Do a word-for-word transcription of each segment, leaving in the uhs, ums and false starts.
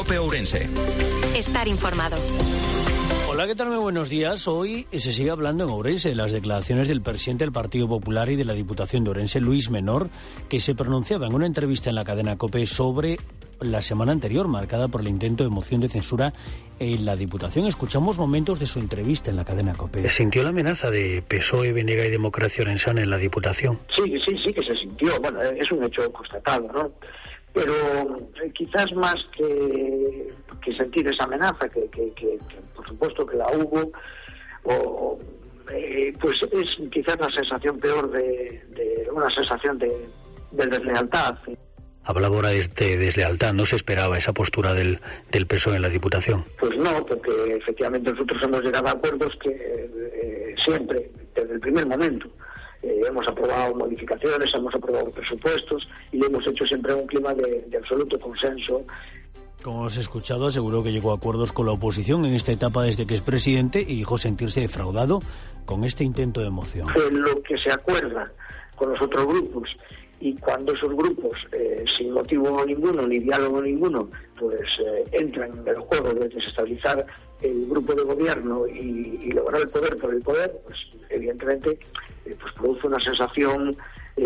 COPE Ourense. Estar informado. Hola, ¿qué tal? Muy buenos días. Hoy se sigue hablando en Ourense de las declaraciones del presidente del Partido Popular y de la Diputación de Ourense, Luis Menor, que se pronunciaba en una entrevista en la cadena COPE sobre la semana anterior, marcada por el intento de moción de censura en la Diputación. Escuchamos momentos de su entrevista en la cadena COPE. ¿Sintió la amenaza de P S O E, B N G y Democracia Orensana en la Diputación? Sí, sí, sí que se sintió. Bueno, es un hecho constatado, ¿no? Pero eh, quizás más que, que sentir esa amenaza, que, que, que, que por supuesto que la hubo, o, eh, pues es quizás la sensación peor de, de una sensación de, de deslealtad. Hablaba ahora de, de deslealtad, ¿no se esperaba esa postura del, del P S O E en la Diputación? Pues no, porque efectivamente nosotros hemos llegado a acuerdos que eh, siempre, desde el primer momento, Eh, hemos aprobado modificaciones, hemos aprobado presupuestos y lo hemos hecho siempre en un clima de, de absoluto consenso. Como hemos escuchado, aseguró que llegó a acuerdos con la oposición en esta etapa desde que es presidente y dijo sentirse defraudado con este intento de moción. Eh, lo que se acuerda con los otros grupos, y cuando esos grupos, eh, sin motivo ninguno, ni diálogo ninguno, pues eh, entran en el juego de desestabilizar el grupo de gobierno y, y lograr el poder por el poder, pues evidentemente eh, pues produce una sensación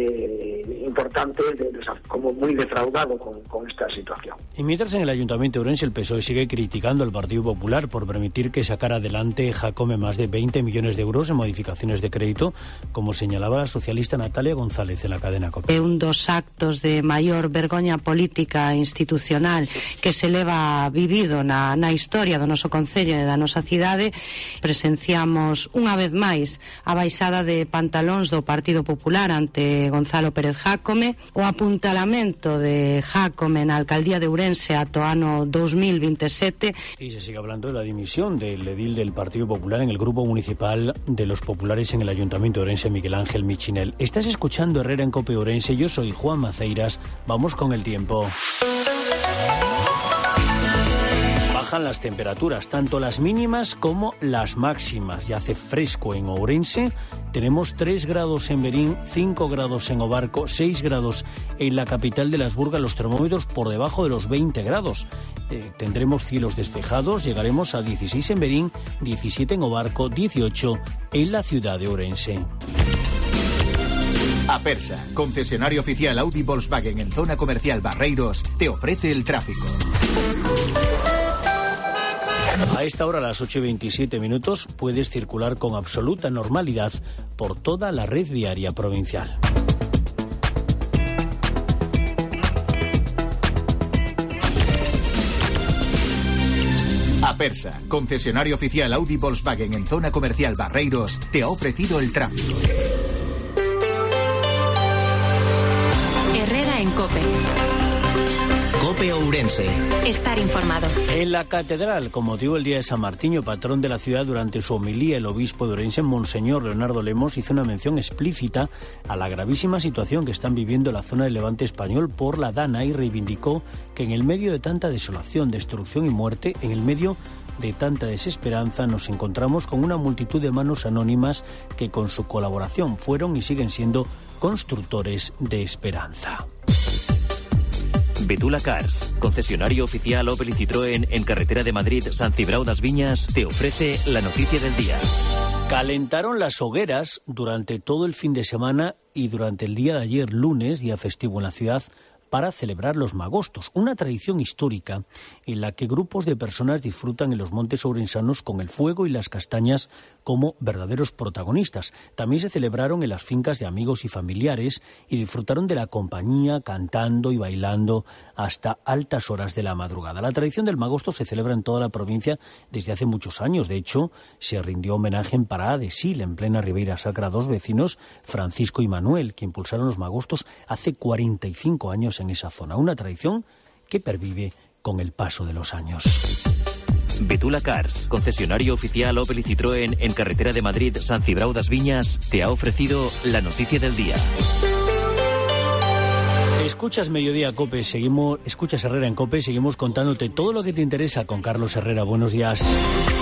eh, importante, de, de, como muy defraudado con, con esta situación. Y mientras en el Ayuntamiento de Ourense el P S O E sigue criticando al Partido Popular por permitir que sacara adelante Jácome más de veinte millones de euros en modificaciones de crédito, como señalaba la socialista Natalia González en la cadena COPE. Un dos actos de maior vergoña política e institucional que se leva vivido na, na historia do noso concello e da nosa cidade. Presenciamos unha vez máis a baixada de pantalóns do Partido Popular ante Gonzalo Pérez Jácome, o apuntalamento de Jácome na alcaldía de Ourense ata o ano dos mil veintisiete. Y se sigue hablando de la dimisión del edil del Partido Popular en el grupo municipal de los populares en el Ayuntamiento de Ourense, Miguel Ángel Michinel. Estás escuchando Herrera en COPE Ourense, yo soy Juan Maceiras. Vamos con el tiempo. Bajan las temperaturas, tanto las mínimas como las máximas. Ya hace fresco en Ourense. Tenemos tres grados en Berín, cinco grados en Obarco, seis grados en la capital de las Burgas, los termómetros por debajo de los veinte grados. Eh, tendremos cielos despejados, llegaremos a dieciséis en Berín, diecisiete en Obarco, dieciocho en la ciudad de Ourense. Apersa, concesionario oficial Audi Volkswagen en zona comercial Barreiros, te ofrece el tráfico. A esta hora, a las ocho y veintisiete minutos, puedes circular con absoluta normalidad por toda la red viaria provincial. Apersa, concesionario oficial Audi Volkswagen en zona comercial Barreiros, te ha ofrecido el tráfico. Herrera en COPE. COPE Ourense. Estar informado. En la catedral, con motivo del Día de San Martiño, patrón de la ciudad, durante su homilía, el obispo de Ourense, Monseñor Leonardo Lemos, hizo una mención explícita a la gravísima situación que están viviendo la zona del Levante español por la Dana y reivindicó que en el medio de tanta desolación, destrucción y muerte, en el medio de tanta desesperanza, nos encontramos con una multitud de manos anónimas que con su colaboración fueron y siguen siendo constructores de esperanza. Betula Cars, concesionario oficial Opel y Citroën en carretera de Madrid, San Cibrao das Viñas, te ofrece la noticia del día. Calentaron las hogueras durante todo el fin de semana y durante el día de ayer, lunes, día festivo en la ciudad, para celebrar los magostos, una tradición histórica en la que grupos de personas disfrutan en los montes ourensanos con el fuego y las castañas como verdaderos protagonistas. También se celebraron en las fincas de amigos y familiares y disfrutaron de la compañía cantando y bailando hasta altas horas de la madrugada. La tradición del magosto se celebra en toda la provincia desde hace muchos años. De hecho, se rindió homenaje en Parada de Sil, en plena Ribeira Sacra, a dos vecinos, Francisco y Manuel, que impulsaron los magostos hace cuarenta y cinco años en esa zona, una tradición que pervive con el paso de los años. Betula Cars, concesionario oficial Opel y Citroën en carretera de Madrid, San Cibrao das Viñas, te ha ofrecido la noticia del día. Escuchas Mediodía COPE, seguimos, escuchas Herrera en COPE, seguimos contándote todo lo que te interesa con Carlos Herrera. Buenos días.